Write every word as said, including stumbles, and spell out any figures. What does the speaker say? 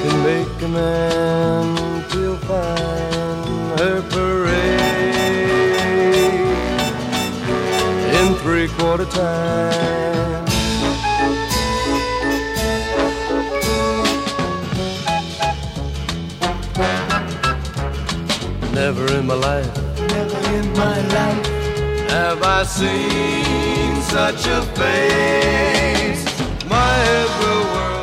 can make a man feel fine. Her parade in three-quarter time. Never in my life, never in my life have I seen such a face. My head will whirl